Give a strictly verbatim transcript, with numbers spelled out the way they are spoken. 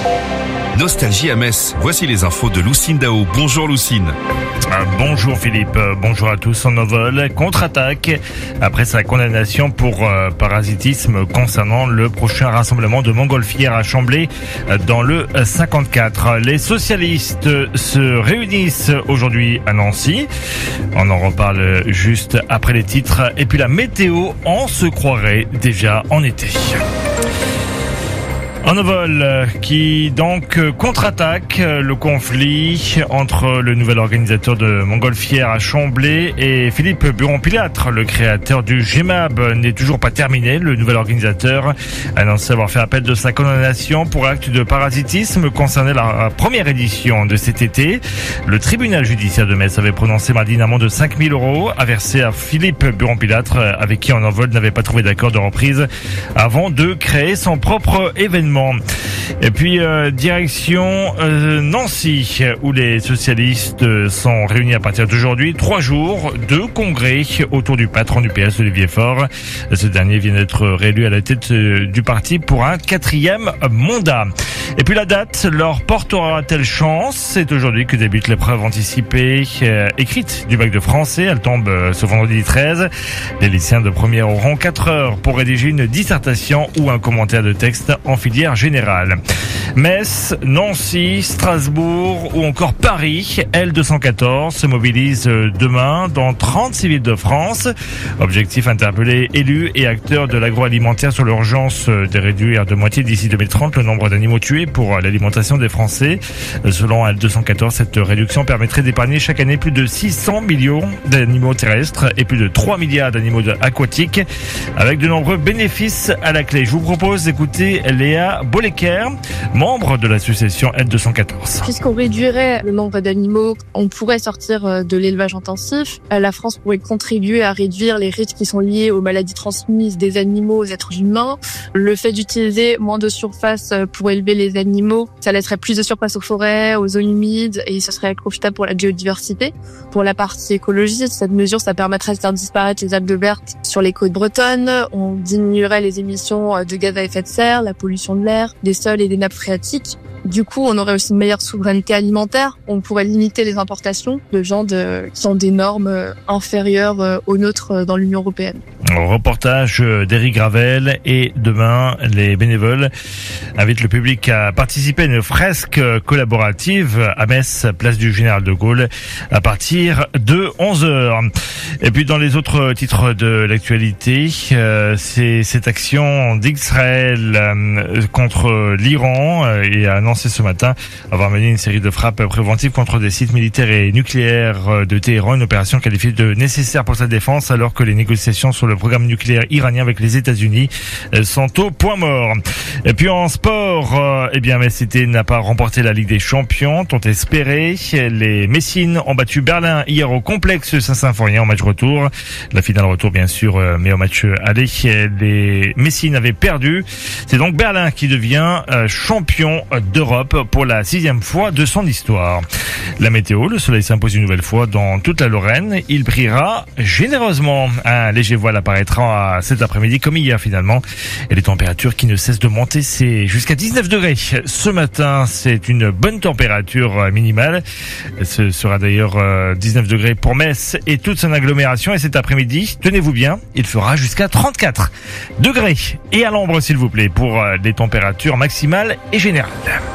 Nostalgie à Metz. Voici les infos de Lucine Dao. Bonjour Lucine. Euh, bonjour Philippe, euh, bonjour à tous. En Envol contre-attaque après sa condamnation pour euh, parasitisme concernant le prochain rassemblement de montgolfières à Chamblay euh, dans le cinquante-quatre. Les socialistes se réunissent aujourd'hui à Nancy. On en reparle juste après les titres. Et puis la météo, on se croirait déjà en été. En Envol qui donc contre-attaque le conflit entre le nouvel organisateur de montgolfières à Chamblay et Philippe Buron-Pilâtre, le créateur du G M A B, n'est toujours pas terminé. Le nouvel organisateur annonce avoir fait appel de sa condamnation pour acte de parasitisme concernant la première édition de cet été. Le tribunal judiciaire de Metz avait prononcé mardi une amende de cinq mille euros à verser à Philippe Buron-Pilâtre, avec qui En Envol n'avait pas trouvé d'accord de reprise avant de créer son propre événement. Et puis euh, direction euh, Nancy, où les socialistes sont réunis à partir d'aujourd'hui. Trois jours de congrès autour du patron du P S, Olivier Faure. Ce dernier vient d'être réélu à la tête du parti pour un quatrième mandat. Et puis la date leur portera-t-elle chance? C'est aujourd'hui que débute l'épreuve anticipée euh, écrite du bac de français. Elle tombe euh, ce vendredi treize. Les lycéens de première auront quatre heures pour rédiger une dissertation ou un commentaire de texte en filière générale. Metz, Nancy, Strasbourg ou encore Paris, L deux cent quatorze se mobilise demain dans trente-six villes de France. Objectif: interpeller élus et acteurs de l'agroalimentaire sur l'urgence de réduire de moitié d'ici deux mille trente le nombre d'animaux tués pour l'alimentation des Français. Selon L deux cent quatorze, cette réduction permettrait d'épargner chaque année plus de six cents millions d'animaux terrestres et plus de trois milliards d'animaux aquatiques, avec de nombreux bénéfices à la clé. Je vous propose d'écouter Léa Bollecker, membre de l'association L deux cent quatorze. Puisqu'on réduirait le nombre d'animaux, on pourrait sortir de l'élevage intensif. La France pourrait contribuer à réduire les risques qui sont liés aux maladies transmises des animaux aux êtres humains. Le fait d'utiliser moins de surface pour élever les animaux, ça laisserait plus de surface aux forêts, aux zones humides, et ce serait profitable pour la biodiversité. Pour la partie écologie, cette mesure, ça permettrait de faire disparaître les algues vertes sur les côtes bretonnes. On diminuerait les émissions de gaz à effet de serre, la pollution de l'air, des sols et des nappes phréatiques. Du coup, on aurait aussi une meilleure souveraineté alimentaire. On pourrait limiter les importations de viande qui ont des normes inférieures aux nôtres dans l'Union européenne. Reportage d'Éric Gravel. Et demain, les bénévoles invitent le public à participer à une fresque collaborative à Metz, place du Général de Gaulle, à partir de onze heures. Et puis dans les autres titres de l'actualité, euh, c'est cette action d'Israël euh, contre l'Iran euh, et a annoncé ce matin avoir mené une série de frappes préventives contre des sites militaires et nucléaires de Téhéran, une opération qualifiée de nécessaire pour sa défense alors que les négociations sur le programme nucléaire iranien avec les États-Unis euh, sont au point mort. Et puis en sport, euh, eh bien Metz Cité n'a pas remporté la Ligue des Champions, tant espéré. Les Messines ont battu Berlin hier au complexe Saint-Symphorien en match retour. La finale retour bien sûr, euh, mais au match aller, les Messines avaient perdu. C'est donc Berlin qui devient euh, champion d'Europe pour la sixième fois de son histoire. La météo, le soleil s'impose une nouvelle fois dans toute la Lorraine. Il brillera généreusement. Un léger voile apparaîtra cet après-midi comme hier finalement. Et les températures qui ne cessent de monter, c'est jusqu'à dix-neuf degrés. Ce matin, c'est une bonne température minimale. Ce sera d'ailleurs dix-neuf degrés pour Metz et toute son agglomération. Et cet après-midi, tenez-vous bien, il fera jusqu'à trente-quatre degrés. Et à l'ombre, s'il vous plaît, pour les températures maximales et générales.